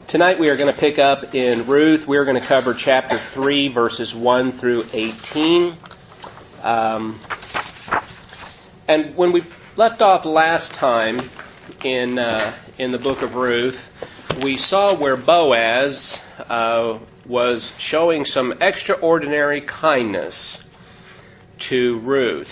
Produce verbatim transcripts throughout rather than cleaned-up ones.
Tonight we are going to pick up in Ruth. We are going to cover chapter three, verses one through eighteen. Um, and when we left off last time in uh, in the book of Ruth, we saw where Boaz uh, was showing some extraordinary kindness to Ruth.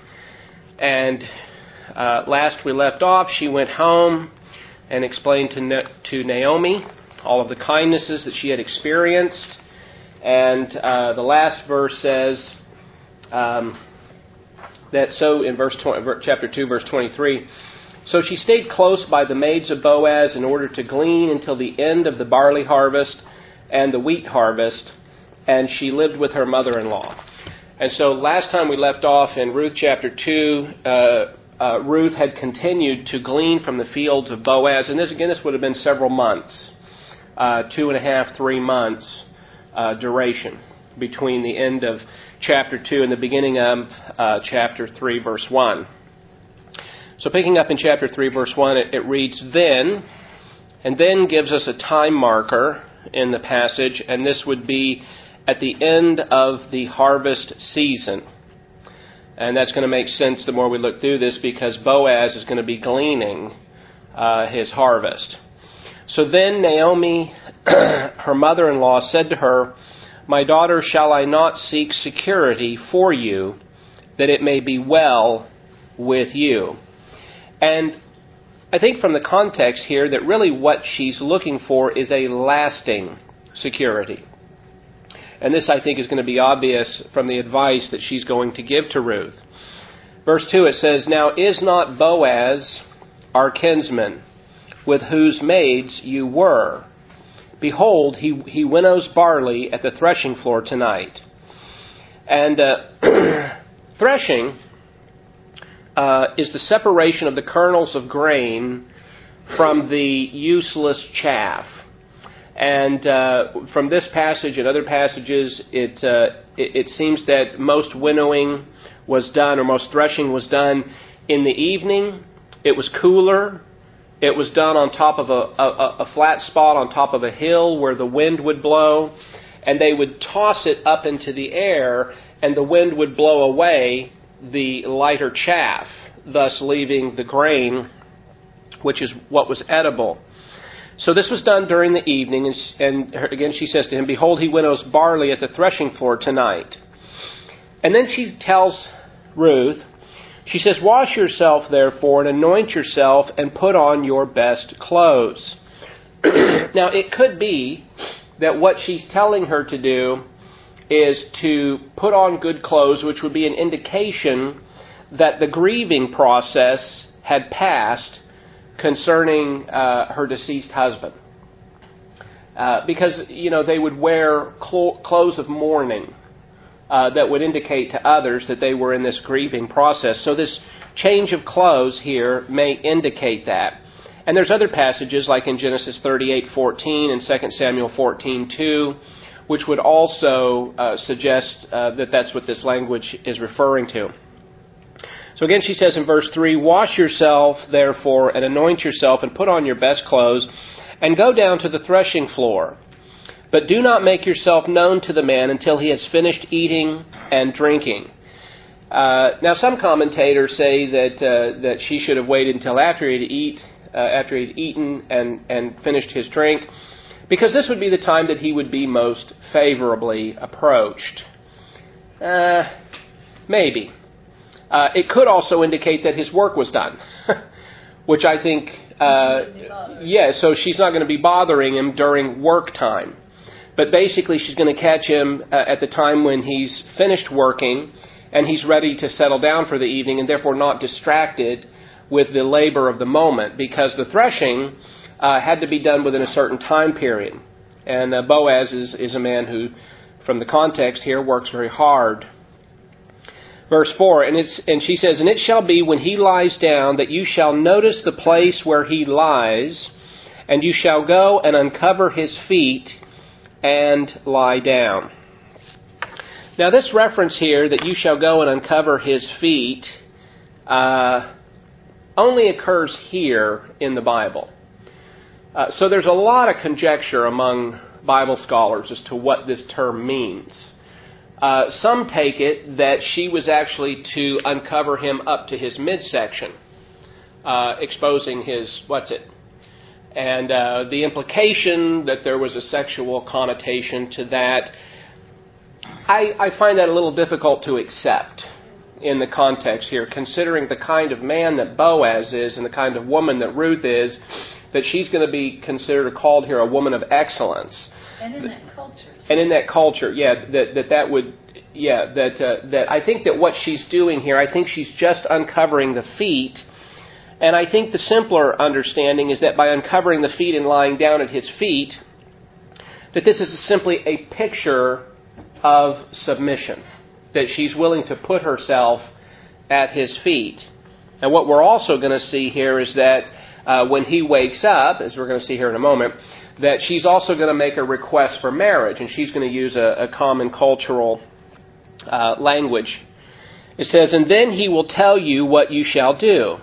And uh, last we left off, she went home and explained to Na- to Naomi all of the kindnesses that she had experienced. And uh, the last verse says um, that so in verse twenty, chapter two, verse twenty-three, so she stayed close by the maids of Boaz in order to glean until the end of the barley harvest and the wheat harvest, and she lived with her mother-in-law. And so last time we left off in Ruth chapter two, uh, uh, Ruth had continued to glean from the fields of Boaz, and this again, this would have been several months. Uh, two and a half, three months uh, duration between the end of chapter two and the beginning of uh, chapter three, verse one. So picking up in chapter three, verse one, it, it reads, Then, and then gives us a time marker in the passage, and this would be at the end of the harvest season. And that's going to make sense the more we look through this, because Boaz is going to be gleaning uh, his harvest. So then Naomi, her mother-in-law, said to her, My daughter, shall I not seek security for you, that it may be well with you? And I think from the context here that really what she's looking for is a lasting security. And this, I think, is going to be obvious from the advice that she's going to give to Ruth. Verse two, it says, Now is not Boaz our kinsman, with whose maids you were? Behold, he, he winnows barley at the threshing floor tonight. And uh, threshing uh, is the separation of the kernels of grain from the useless chaff. And uh, from this passage and other passages, it, uh, it it seems that most winnowing was done, or most threshing was done in the evening. It was cooler. It was done on top of a, a, a flat spot on top of a hill where the wind would blow, and they would toss it up into the air, and the wind would blow away the lighter chaff, thus leaving the grain, which is what was edible. So this was done during the evening, and, and again she says to him, Behold, he winnows barley at the threshing floor tonight. And then she tells Ruth, she says, Wash yourself, therefore, and anoint yourself, and put on your best clothes. Now, it could be that what she's telling her to do is to put on good clothes, which would be an indication that the grieving process had passed concerning uh, her deceased husband. Uh, because, you know, they would wear clo- clothes of mourning. Uh, that would indicate to others that they were in this grieving process. So this change of clothes here may indicate that. And there's other passages like in Genesis thirty-eight fourteen and Second Samuel fourteen two, which would also uh, suggest uh, that that's what this language is referring to. So again, she says in verse three, Wash yourself, therefore, and anoint yourself, and put on your best clothes, and go down to the threshing floor. But do not make yourself known to the man until he has finished eating and drinking. Uh, now, some commentators say that uh, that she should have waited until after he had eat, uh, after he had eaten and, and finished his drink, because this would be the time that he would be most favorably approached. Uh, maybe. Uh, it could also indicate that his work was done, which I think, uh, yeah, so she's not going to be bothering him during work time. But basically, she's going to catch him uh, at the time when he's finished working and he's ready to settle down for the evening, and therefore not distracted with the labor of the moment, because the threshing uh, had to be done within a certain time period. And uh, Boaz is, is a man who, from the context here, works very hard. Verse four, and, it's, and she says, And it shall be when he lies down that you shall notice the place where he lies, and you shall go and uncover his feet and lie down. Now this reference here, that you shall go and uncover his feet, uh, only occurs here in the Bible. Uh, so there's a lot of conjecture among Bible scholars as to what this term means. Uh, some take it that she was actually to uncover him up to his midsection, uh, exposing his, what's it? And uh, the implication that there was a sexual connotation to that, I, I find that a little difficult to accept in the context here, considering the kind of man that Boaz is and the kind of woman that Ruth is, that she's going to be considered or called here a woman of excellence. And in that culture. And in that culture, yeah, that that, that would, yeah, that uh, that I think that what she's doing here, I think she's just uncovering the feet. And I think the simpler understanding is that by uncovering the feet and lying down at his feet, that this is simply a picture of submission, that she's willing to put herself at his feet. And what we're also going to see here is that uh, when he wakes up, as we're going to see here in a moment, that she's also going to make a request for marriage, and she's going to use a, a common cultural uh, language. It says, "And then he will tell you what you shall do."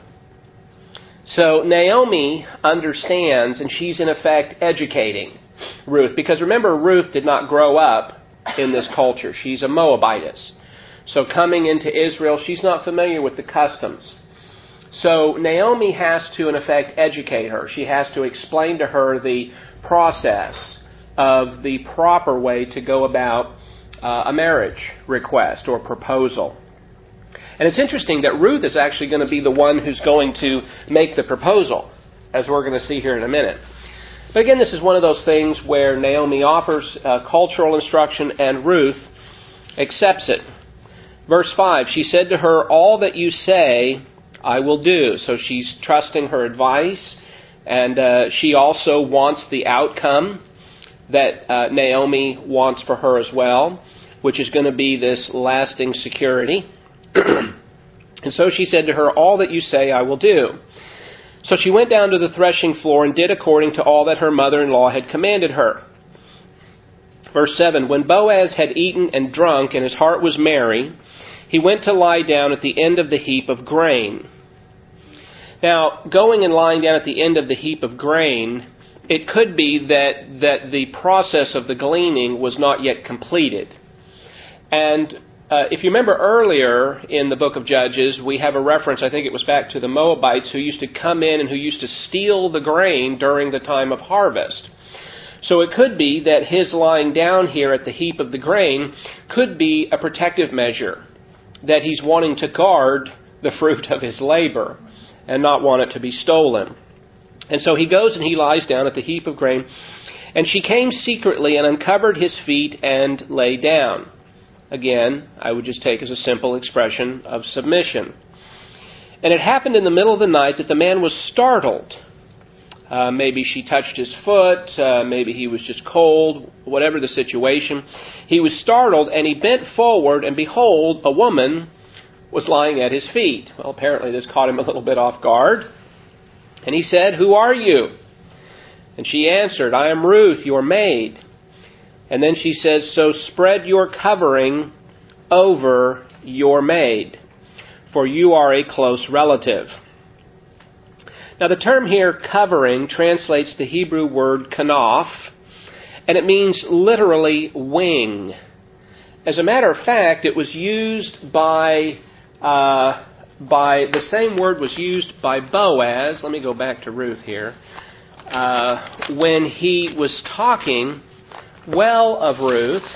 So Naomi understands, and she's in effect educating Ruth. Because remember, Ruth did not grow up in this culture. She's a Moabitess. So coming into Israel, she's not familiar with the customs. So Naomi has to, in effect, educate her. She has to explain to her the process of the proper way to go about uh, a marriage request or proposal. And it's interesting that Ruth is actually going to be the one who's going to make the proposal, as we're going to see here in a minute. But again, this is one of those things where Naomi offers uh, cultural instruction and Ruth accepts it. Verse five, she said to her, "All that you say, I will do." So she's trusting her advice, and uh, she also wants the outcome that uh, Naomi wants for her as well, which is going to be this lasting security. And so she said to her, "All that you say I will do." So she went down to the threshing floor and did according to all that her mother-in-law had commanded her. Verse seven, when Boaz had eaten and drunk and his heart was merry, he went to lie down at the end of the heap of grain. Now, going and lying down at the end of the heap of grain, it could be that, that the process of the gleaning was not yet completed. And Uh, if you remember earlier in the book of Judges, we have a reference, I think it was back to the Moabites, who used to come in and who used to steal the grain during the time of harvest. So it could be that his lying down here at the heap of the grain could be a protective measure, that he's wanting to guard the fruit of his labor and not want it to be stolen. And so he goes and he lies down at the heap of grain, and she came secretly and uncovered his feet and lay down. Again, I would just take as a simple expression of submission. And it happened in the middle of the night that the man was startled. Uh, maybe she touched his foot, uh, maybe he was just cold, whatever the situation. He was startled, and he bent forward, and behold, a woman was lying at his feet. Well, apparently this caught him a little bit off guard. And he said, "Who are you?" And she answered, "I am Ruth, your maid." And then she says, "So spread your covering over your maid, for you are a close relative." Now the term here, covering, translates the Hebrew word kanaf, and it means literally wing. As a matter of fact, it was used by, uh, by the same word was used by Boaz. Let me go back to Ruth here. Uh, when he was talking well of Ruth,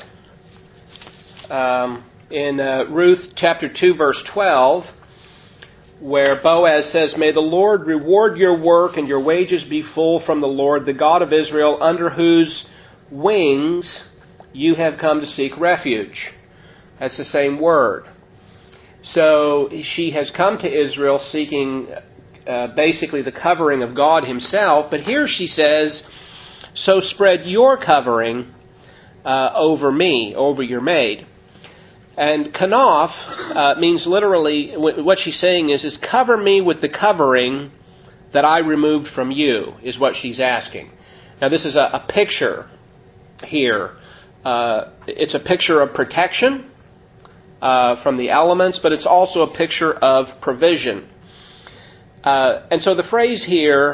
um, in uh, Ruth chapter two, verse twelve, where Boaz says, "May the Lord reward your work and your wages be full from the Lord, the God of Israel, under whose wings you have come to seek refuge." That's the same word. So she has come to Israel seeking uh, basically the covering of God himself, but here she says, "So spread your covering uh, over me, over your maid." And kanaf uh, means literally, what she's saying is, is cover me with the covering that I removed from you, is what she's asking. Now this is a, a picture here. Uh, it's a picture of protection uh, from the elements, but it's also a picture of provision. Uh, and so the phrase here,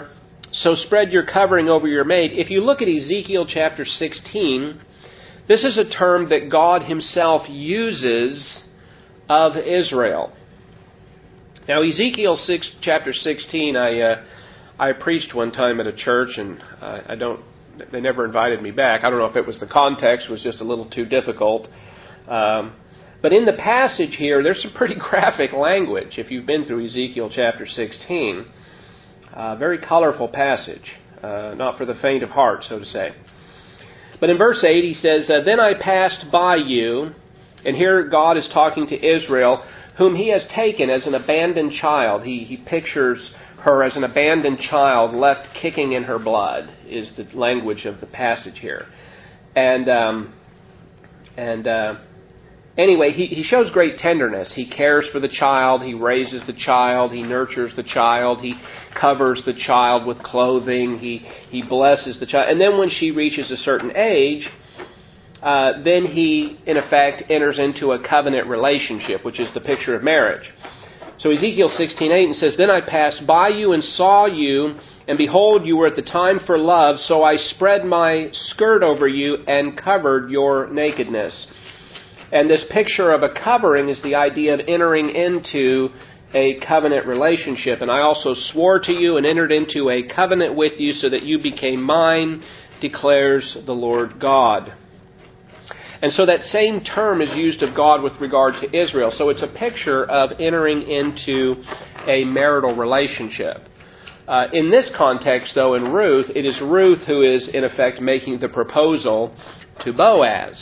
so spread your covering over your maid. If you look at Ezekiel chapter sixteen, this is a term that God himself uses of Israel. Now, Ezekiel six, chapter sixteen, I uh, I preached one time at a church, and uh, I don't. They never invited me back. I don't know if it was the context was just a little too difficult. Um, but in the passage here, there's some pretty graphic language. If you've been through Ezekiel chapter sixteen, uh, very colorful passage, uh, not for the faint of heart, so to say. But in verse eight, he says, uh, "Then I passed by you," and here God is talking to Israel, whom he has taken as an abandoned child. He, he pictures her as an abandoned child left kicking in her blood, is the language of the passage here. And um, and uh, anyway, he, he shows great tenderness. He cares for the child. He raises the child. He nurtures the child. He covers the child with clothing. He, he blesses the child. And then when she reaches a certain age, Uh, then he, in effect, enters into a covenant relationship, which is the picture of marriage. So Ezekiel sixteen eight says, "Then I passed by you and saw you, and behold, you were at the time for love, so I spread my skirt over you and covered your nakedness." And this picture of a covering is the idea of entering into a covenant relationship. "And I also swore to you and entered into a covenant with you so that you became mine, declares the Lord God." And so that same term is used of God with regard to Israel. So it's a picture of entering into a marital relationship. Uh, in this context, though, in Ruth, it is Ruth who is, in effect, making the proposal to Boaz.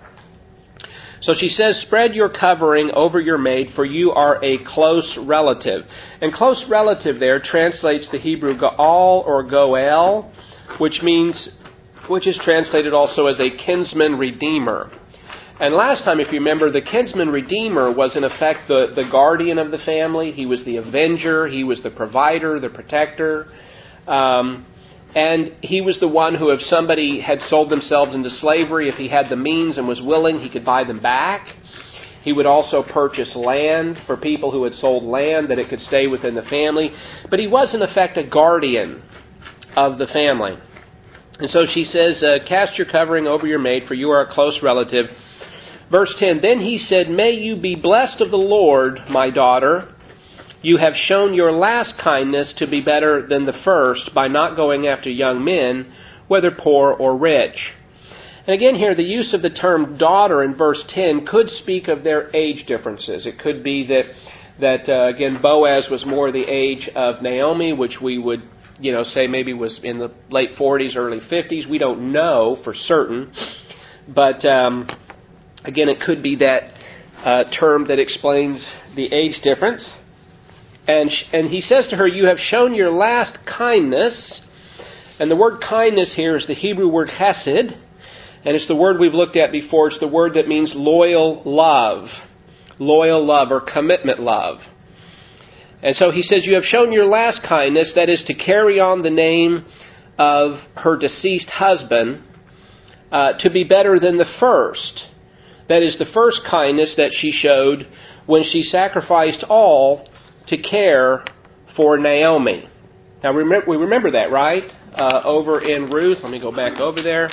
So she says, "Spread your covering over your maid, for you are a close relative." And close relative there translates the Hebrew Gaal or Goel, which means... which is translated also as a kinsman redeemer. And last time, if you remember, the kinsman redeemer was in effect the, the guardian of the family. He was the avenger. He was the provider, the protector. Um, and he was the one who, if somebody had sold themselves into slavery, if he had the means and was willing, he could buy them back. He would also purchase land for people who had sold land that it could stay within the family. But he was in effect a guardian of the family. And so she says, uh, "Cast your covering over your maid, for you are a close relative." Verse ten, "Then he said, May you be blessed of the Lord, my daughter. You have shown your last kindness to be better than the first by not going after young men, whether poor or rich." And again here, the use of the term daughter in verse ten could speak of their age differences. It could be that, that uh, again, Boaz was more the age of Naomi, which we would you know, say maybe was in the late forties, early fifties. We don't know for certain. But, um, again, it could be that uh, term that explains the age difference. And, sh- and he says to her, "You have shown your last kindness." And the word kindness here is the Hebrew word chesed. And it's the word we've looked at before. It's the word that means loyal love. Loyal love or commitment love. And so he says, "You have shown your last kindness," that is to carry on the name of her deceased husband, uh, "to be better than the first." That is the first kindness that she showed when she sacrificed all to care for Naomi. Now remember, we remember that, right? Uh, over in Ruth, let me go back over there.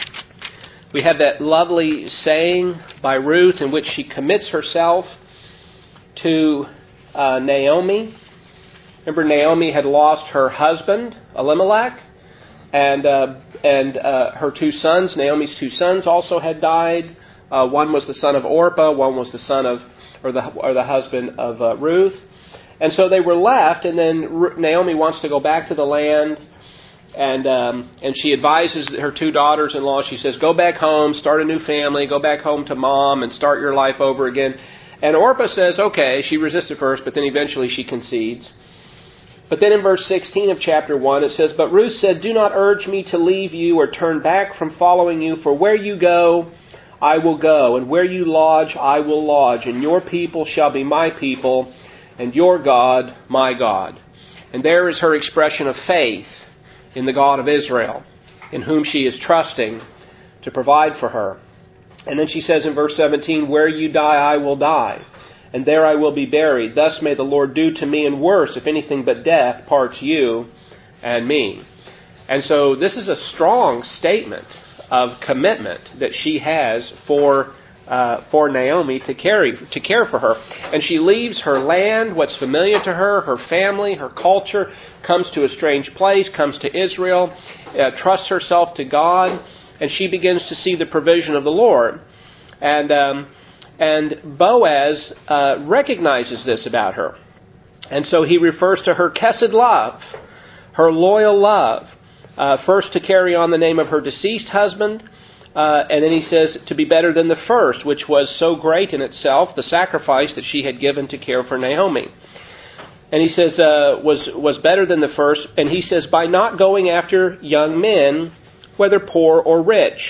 We have that lovely saying by Ruth in which she commits herself to Uh, Naomi. Remember, Naomi had lost her husband, Elimelech, and uh, and uh, her two sons. Naomi's two sons also had died. Uh, one was the son of Orpah. One was the son of, or the or the husband of uh, Ruth. And so they were left. And then Naomi wants to go back to the land, and um, and she advises her two daughters-in-law. She says, "Go back home, start a new family. Go back home to mom and start your life over again." And Orpah says, okay. She resists at first, but then eventually she concedes. But then in verse sixteen of chapter one, it says, "But Ruth said, Do not urge me to leave you or turn back from following you, for where you go, I will go, and where you lodge, I will lodge, and your people shall be my people, and your God, my God." And there is her expression of faith in the God of Israel, in whom she is trusting to provide for her. And then she says in verse seventeen, "Where you die, I will die, and there I will be buried. Thus may the Lord do to me, and worse, if anything but death parts you and me. And so this is a strong statement of commitment that she has for uh, for Naomi to carry to care for her. And she leaves her land, what's familiar to her, her family, her culture, comes to a strange place, comes to Israel, uh, trusts herself to God, and she begins to see the provision of the Lord. And um, and Boaz uh, recognizes this about her. And so he refers to her chesed love, her loyal love. Uh, first to carry on the name of her deceased husband, uh, and then he says to be better than the first, which was so great in itself, the sacrifice that she had given to care for Naomi. And he says uh, was was better than the first, and he says by not going after young men, whether poor or rich.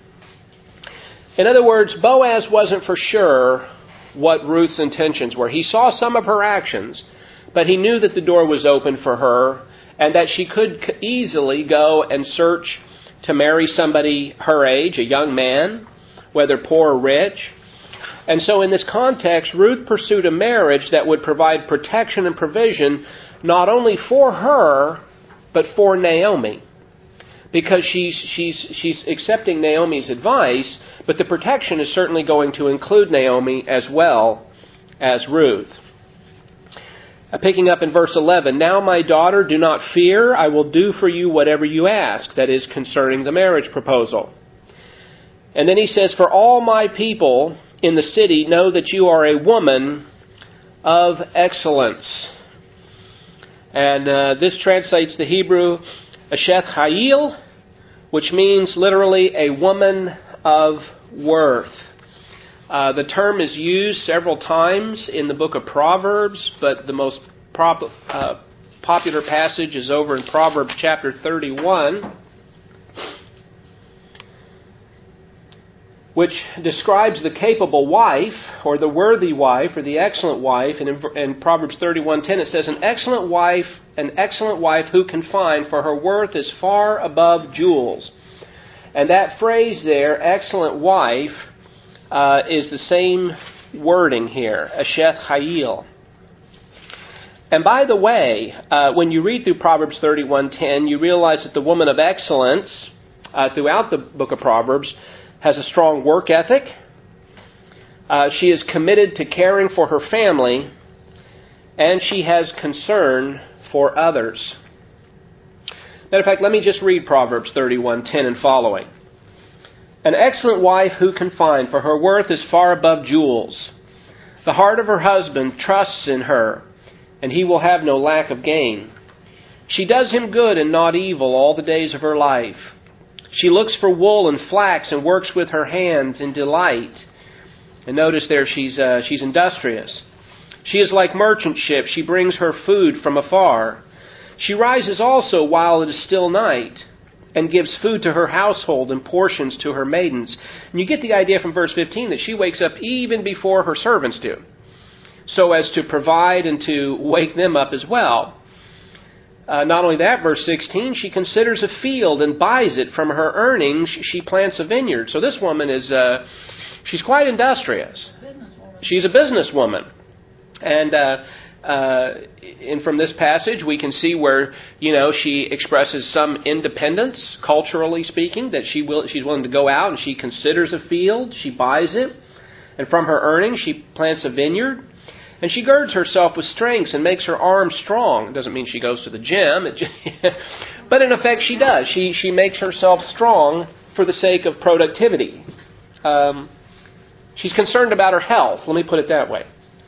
In other words, Boaz wasn't for sure what Ruth's intentions were. He saw some of her actions, but he knew that the door was open for her, and that she could easily go and search to marry somebody her age, a young man, whether poor or rich. And so in this context, Ruth pursued a marriage that would provide protection and provision not only for her, but for Naomi. Because she's, she's, she's accepting Naomi's advice, but the protection is certainly going to include Naomi as well as Ruth. Picking up in verse eleven, now my daughter, do not fear, I will do for you whatever you ask, that is concerning the marriage proposal. And then he says, for all my people in the city know that you are a woman of excellence. And uh, this translates the Hebrew Eshet Chayil, which means literally a woman of worth. Uh, the term is used several times in the book of Proverbs, but the most prop, uh, popular passage is over in Proverbs chapter thirty-one, which describes the capable wife, or the worthy wife, or the excellent wife. And in, in Proverbs thirty-one ten it says, an excellent wife, an excellent wife who can find, for her worth is far above jewels. And that phrase there, excellent wife, Uh, is the same wording here, Eshet Chayil. And by the way, uh, when you read through Proverbs thirty-one ten, you realize that the woman of excellence uh, throughout the book of Proverbs has a strong work ethic. Uh, she is committed to caring for her family, and she has concern for others. Matter of fact, let me just read Proverbs thirty-one ten and following. An excellent wife who can find, for her worth is far above jewels. The heart of her husband trusts in her, and he will have no lack of gain. She does him good and not evil all the days of her life. She looks for wool and flax and works with her hands in delight. And notice there she's uh, she's industrious. She is like merchant ships. She brings her food from afar. She rises also while it is still night, and gives food to her household and portions to her maidens. And you get the idea from verse fifteen that she wakes up even before her servants do, so as to provide and to wake them up as well. Uh, not only that, verse sixteen, she considers a field and buys it. From her earnings, she plants a vineyard. So this woman is, uh, she's quite industrious. She's a businesswoman. And uh, Uh, and from this passage, we can see where, you know, she expresses some independence, culturally speaking, that she will, she's willing to go out and she considers a field, she buys it, and from her earnings, she plants a vineyard, and she girds herself with strength and makes her arms strong. It doesn't mean she goes to the gym, it just, but in effect, she does. She she makes herself strong for the sake of productivity. Um, she's concerned about her health. Let me put it that way.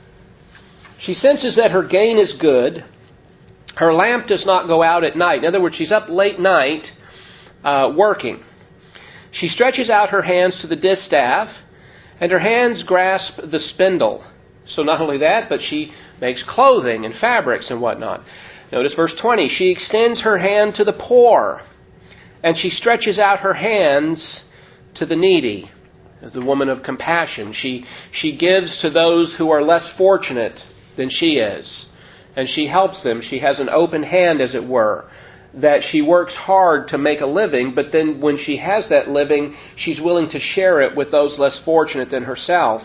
She senses that her gain is good. Her lamp does not go out at night. In other words, she's up late night uh, working. She stretches out her hands to the distaff, and her hands grasp the spindle. So not only that, but she makes clothing and fabrics and whatnot. Notice verse twenty. She extends her hand to the poor, and she stretches out her hands to the needy. As a woman of compassion, she she gives to those who are less fortunate than she is. And she helps them. She has an open hand, as it were, that she works hard to make a living, but then when she has that living, she's willing to share it with those less fortunate than herself.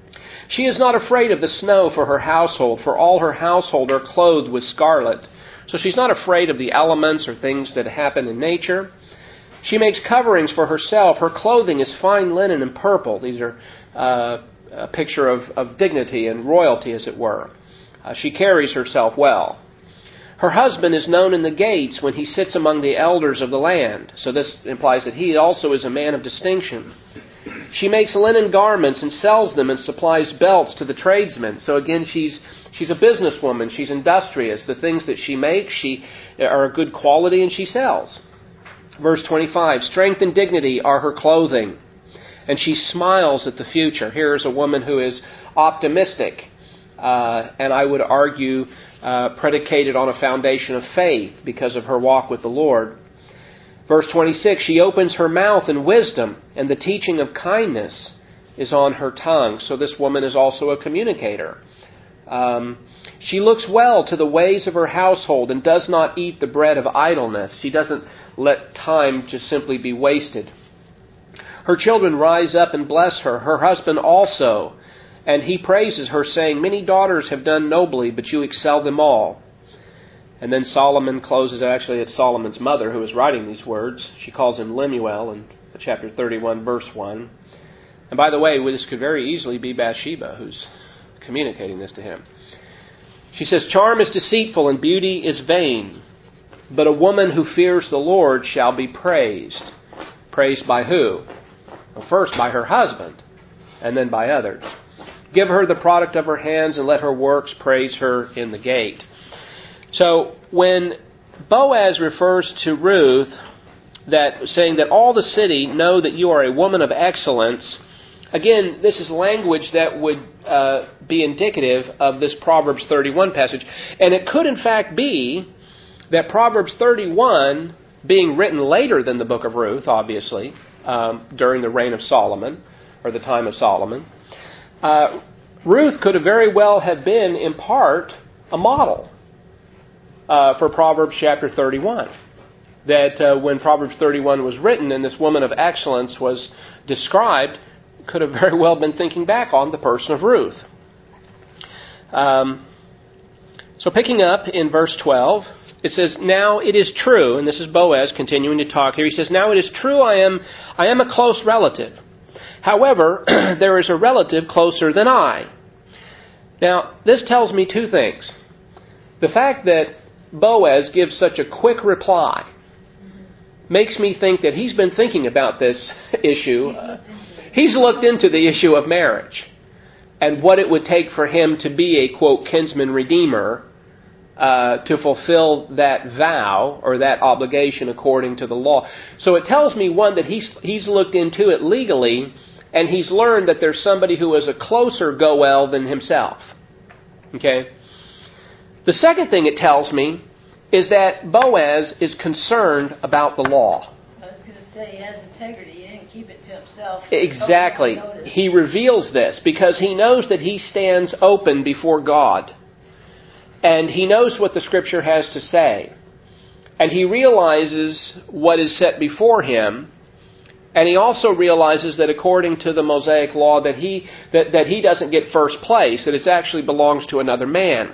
She is not afraid of the snow for her household, for all her household are clothed with scarlet. So she's not afraid of the elements or things that happen in nature. She makes coverings for herself. Her clothing is fine linen and purple. These are uh, a picture of, of dignity and royalty, as it were. Uh, she carries herself well. Her husband is known in the gates when he sits among the elders of the land. So this implies that he also is a man of distinction. She makes linen garments and sells them and supplies belts to the tradesmen. So again, she's she's a businesswoman. She's industrious. The things that she makes she are of good quality and she sells. Verse twenty-five, strength and dignity are her clothing, and she smiles at the future. Here is a woman who is optimistic, uh, and I would argue uh, predicated on a foundation of faith because of her walk with the Lord. Verse twenty-six, she opens her mouth in wisdom, and the teaching of kindness is on her tongue. So this woman is also a communicator. Um, she looks well to the ways of her household and does not eat the bread of idleness. She doesn't let time just simply be wasted. Her children rise up and bless her, her husband also, and he praises her, saying, many daughters have done nobly, but you excel them all. And then Solomon closes, actually it's Solomon's mother who is writing these words. She calls him Lemuel in chapter thirty-one, verse one. And by the way, this could very easily be Bathsheba who's communicating this to him. She says, charm is deceitful and beauty is vain, but a woman who fears the Lord shall be praised. Praised by who? Well, first by her husband, and then by others. Give her the product of her hands, and let her works praise her in the gate. So when Boaz refers to Ruth, that saying that all the city know that you are a woman of excellence, again, this is language that would uh, be indicative of this Proverbs thirty-one passage. And it could in fact be that Proverbs thirty-one, being written later than the book of Ruth, obviously, um, during the reign of Solomon, or the time of Solomon, uh, Ruth could have very well have been, in part, a model uh, for Proverbs chapter thirty-one. That uh, when Proverbs thirty-one was written and this woman of excellence was described, could have very well been thinking back on the person of Ruth. Um, so picking up in verse twelve, it says, now it is true, and this is Boaz continuing to talk here. He says, now it is true I am I am a close relative. However, there is a relative closer than I. Now, this tells me two things. The fact that Boaz gives such a quick reply makes me think that he's been thinking about this issue. Uh, he's looked into the issue of marriage and what it would take for him to be a, quote, kinsman redeemer uh, to fulfill that vow or that obligation according to the law. So it tells me, one, that he's he's looked into it legally, and he's learned that there's somebody who is a closer Goel than himself. Okay? The second thing it tells me is that Boaz is concerned about the law. I was going to say he has integrity. He didn't keep it to himself. Exactly. He reveals this because he knows that he stands open before God. And he knows what the Scripture has to say. And he realizes what is set before him. And he also realizes that according to the Mosaic law that he that, that he doesn't get first place, that it actually belongs to another man.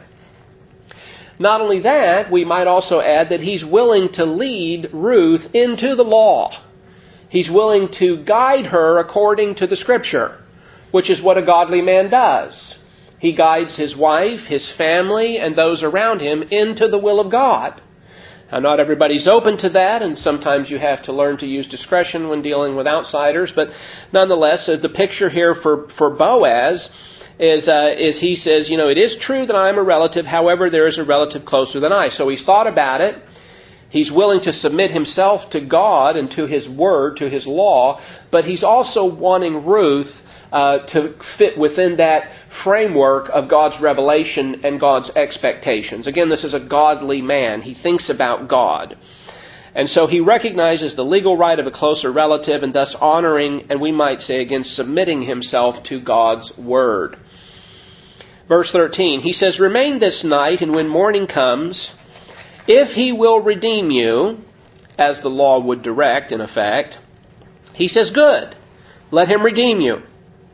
Not only that, we might also add that he's willing to lead Ruth into the law. He's willing to guide her according to the Scripture, which is what a godly man does. He guides his wife, his family, and those around him into the will of God. Now, not everybody's open to that, and sometimes you have to learn to use discretion when dealing with outsiders. But nonetheless, uh, the picture here for, for Boaz is, uh, is he says, you know, it is true that I am a relative. However, there is a relative closer than I. So he's thought about it. He's willing to submit himself to God and to His Word, to His law. But he's also wanting Ruth uh, to fit within that framework of God's revelation and God's expectations. Again, this is a godly man. He thinks about God. And so he recognizes the legal right of a closer relative and thus honoring, and we might say again, submitting himself to God's Word. Verse thirteen, he says, remain this night, and when morning comes, if he will redeem you, as the law would direct in effect, he says, good, let him redeem you.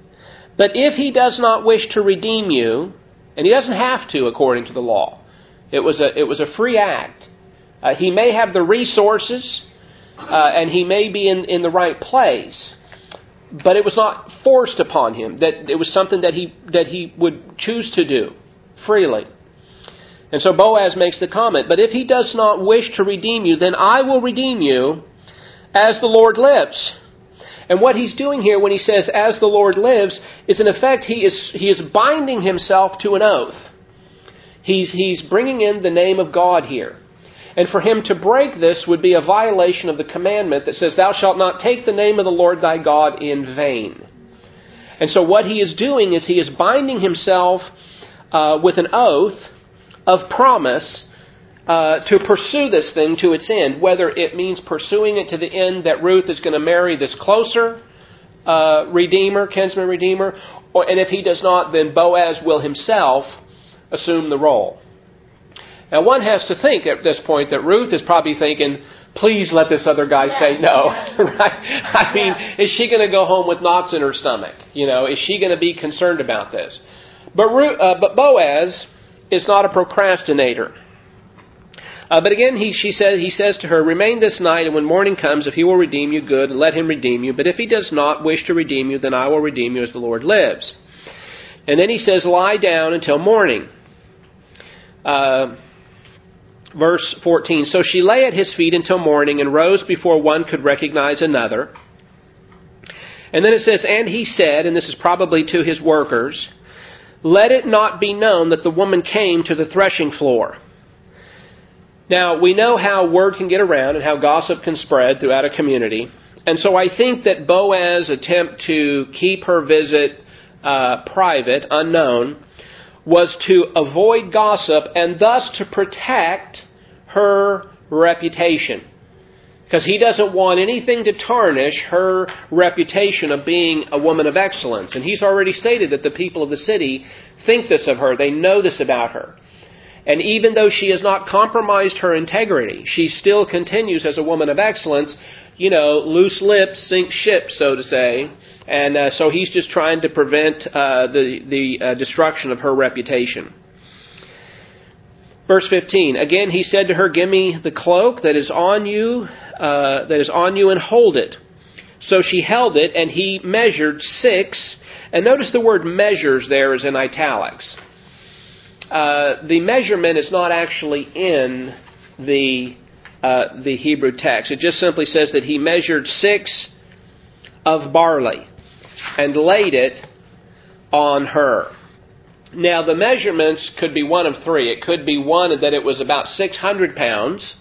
But if he does not wish to redeem you, and he doesn't have to according to the law, It was a, it was a free act. Uh, he may have the resources, uh, and he may be in, in the right place, but it was not forced upon him. That it was something that he that he would choose to do freely. And so Boaz makes the comment, "But if he does not wish to redeem you, then I will redeem you as the Lord lives." And what he's doing here when he says, "as the Lord lives," is in effect he is he is binding himself to an oath. He's he's bringing in the name of God here. And for him to break this would be a violation of the commandment that says, "Thou shalt not take the name of the Lord thy God in vain." And so what he is doing is he is binding himself uh, with an oath of promise uh, to pursue this thing to its end, whether it means pursuing it to the end that Ruth is going to marry this closer uh, redeemer, kinsman redeemer, or, and if he does not, then Boaz will himself assume the role. Now, one has to think at this point that Ruth is probably thinking, please let this other guy yeah. say no. Right? I yeah. mean, is she going to go home with knots in her stomach? You know, is she going to be concerned about this? But, Ruth, uh, but Boaz is not a procrastinator. Uh, but again, he, she says, he says to her, "Remain this night, and when morning comes, if he will redeem you, good, let him redeem you. But if he does not wish to redeem you, then I will redeem you as the Lord lives." And then he says, "Lie down until morning." Uh, verse fourteen, "So she lay at his feet until morning and rose before one could recognize another." And then it says, "And he said," and this is probably to his workers, "Let it not be known that the woman came to the threshing floor." Now, we know how word can get around and how gossip can spread throughout a community. And so I think that Boaz's attempt to keep her visit uh, private, unknown, was to avoid gossip and thus to protect her reputation. Because he doesn't want anything to tarnish her reputation of being a woman of excellence. And he's already stated that the people of the city think this of her. They know this about her. And even though she has not compromised her integrity, she still continues as a woman of excellence. You know, loose lips sink ships, so to say. And uh, so he's just trying to prevent uh, the, the uh, destruction of her reputation. Verse fifteen, "Again he said to her, Give me the cloak that is on you, uh, that is on you, and hold it. So she held it, and he measured six." And notice the word "measures" there is in italics. Uh, the measurement is not actually in the uh, the Hebrew text. It just simply says that he measured six of barley and laid it on her. Now, the measurements could be one of three. It could be one that it was about six hundred pounds,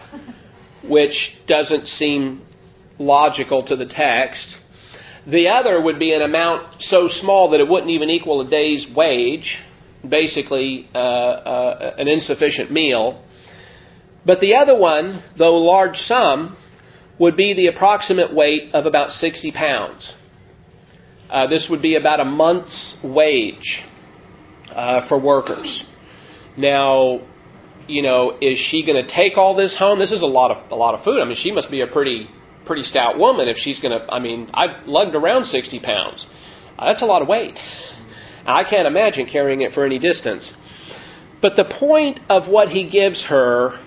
which doesn't seem logical to the text. The other would be an amount so small that it wouldn't even equal a day's wage, basically uh, uh, an insufficient meal. But the other one, though large sum, would be the approximate weight of about sixty pounds. Uh, this would be about a month's wage uh, for workers. Now, you know, is she going to take all this home? This is a lot of a lot of food. I mean, she must be a pretty pretty stout woman if she's going to. I mean, I've lugged around sixty pounds. Uh, that's a lot of weight. I can't imagine carrying it for any distance. But the point of what he gives her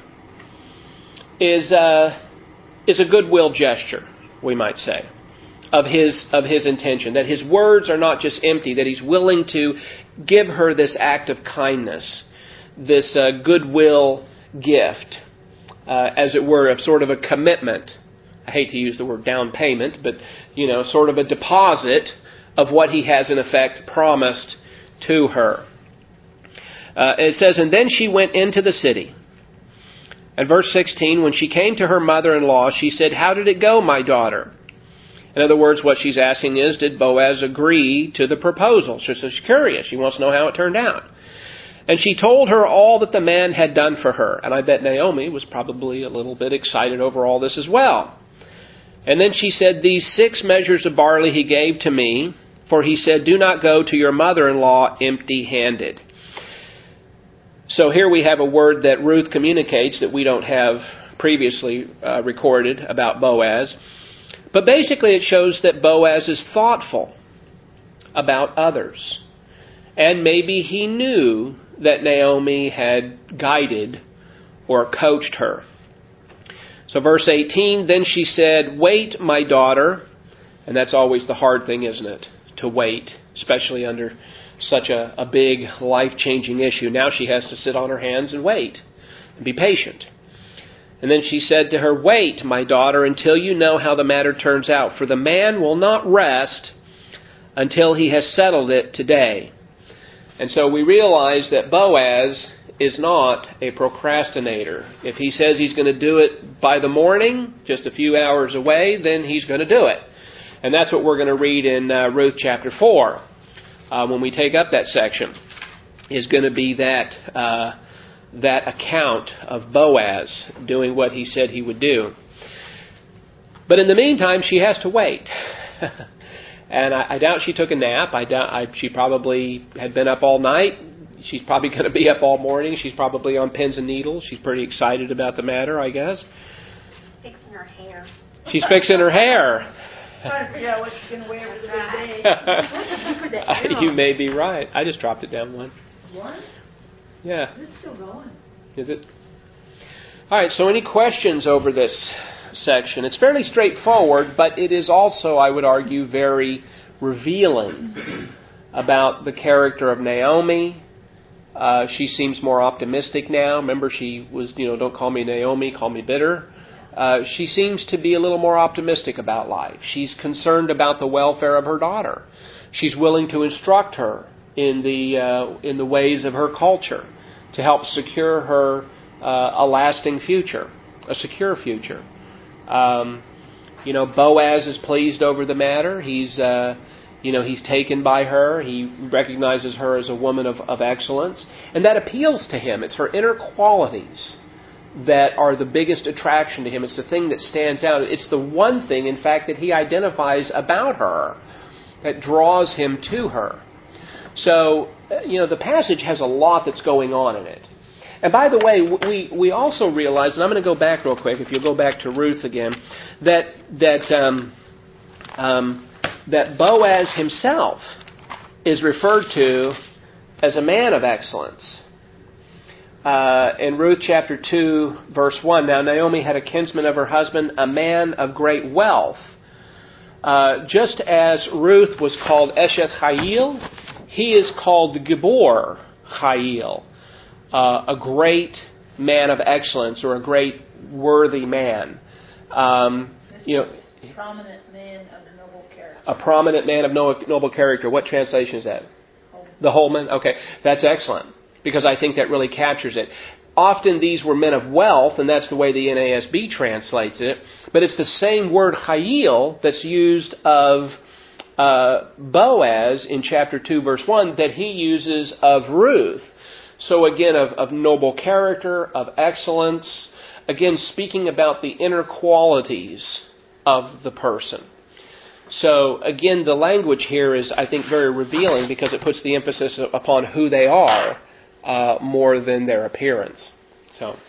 is uh, is a goodwill gesture, we might say, of his of his intention. That his words are not just empty. That he's willing to give her this act of kindness, this uh, goodwill gift, uh, as it were, of sort of a commitment. I hate to use the word down payment, but you know, sort of a deposit of what he has in effect promised to her. Uh, it says, "And then she went into the city." And verse sixteen, "When she came to her mother-in-law, she said, 'How did it go, my daughter?'" In other words, what she's asking is, did Boaz agree to the proposal? So she's curious. She wants to know how it turned out. And she told her all that the man had done for her. And I bet Naomi was probably a little bit excited over all this as well. And then she said, "These six measures of barley he gave to me, for he said, 'Do not go to your mother-in-law empty-handed.'" So here we have a word that Ruth communicates that we don't have previously uh, recorded about Boaz. But basically it shows that Boaz is thoughtful about others. And maybe he knew that Naomi had guided or coached her. So verse eighteen, then she said, "Wait, my daughter." And that's always the hard thing, isn't it? To wait, especially under such a, a big, life-changing issue. Now she has to sit on her hands and wait and be patient. And then she said to her, "Wait, my daughter, until you know how the matter turns out. For the man will not rest until he has settled it today." And so we realize that Boaz is not a procrastinator. If he says he's going to do it by the morning, just a few hours away, then he's going to do it. And that's what we're going to read in uh, Ruth chapter four. Uh, when we take up that section, is going to be that uh, that account of Boaz doing what he said he would do. But in the meantime, she has to wait. And I, I doubt she took a nap. I doubt I, she probably had been up all night. She's probably going to be up all morning. She's probably on pins and needles. She's pretty excited about the matter, I guess. Fixing her hair. She's fixing her hair. Trying to figure out what she's going to wear for the big day. What did you do for that arrow? You may be right. I just dropped it down one. What? Yeah. It's still going. Is it? All right, so any questions over this section? It's fairly straightforward, but it is also, I would argue, very revealing about the character of Naomi. Uh, she seems more optimistic now. Remember, she was, you know, don't call me Naomi, call me bitter. Uh, she seems to be a little more optimistic about life. She's concerned about the welfare of her daughter. She's willing to instruct her in the uh, in the ways of her culture to help secure her uh, a lasting future, a secure future. Um, you know, Boaz is pleased over the matter. He's uh, you know he's taken by her. He recognizes her as a woman of, of excellence, and that appeals to him. It's her inner qualities that are the biggest attraction to him. It's the thing that stands out. It's the one thing, in fact, that he identifies about her that draws him to her. So, you know, the passage has a lot that's going on in it. And by the way, we, we also realize, and I'm going to go back real quick, if you'll go back to Ruth again, that that um, um, that Boaz himself is referred to as a man of excellence. Uh, in Ruth chapter two, verse one, now Naomi had a kinsman of her husband, a man of great wealth. Uh, just as Ruth was called Eshet Chayil, he is called Gibor Chayil, uh, a great man of excellence or a great worthy man. Um, you know, prominent man of noble character. A prominent man of noble character. What translation is that? Holman. The Holman? Okay, that's excellent, because I think that really captures it. Often these were men of wealth, and that's the way the N A S B translates it. But it's the same word Chayil that's used of uh, Boaz in chapter two, verse one, that he uses of Ruth. So again, of, of noble character, of excellence. Again, speaking about the inner qualities of the person. So again, the language here is, I think, very revealing because it puts the emphasis upon who they are uh, more than their appearance. So.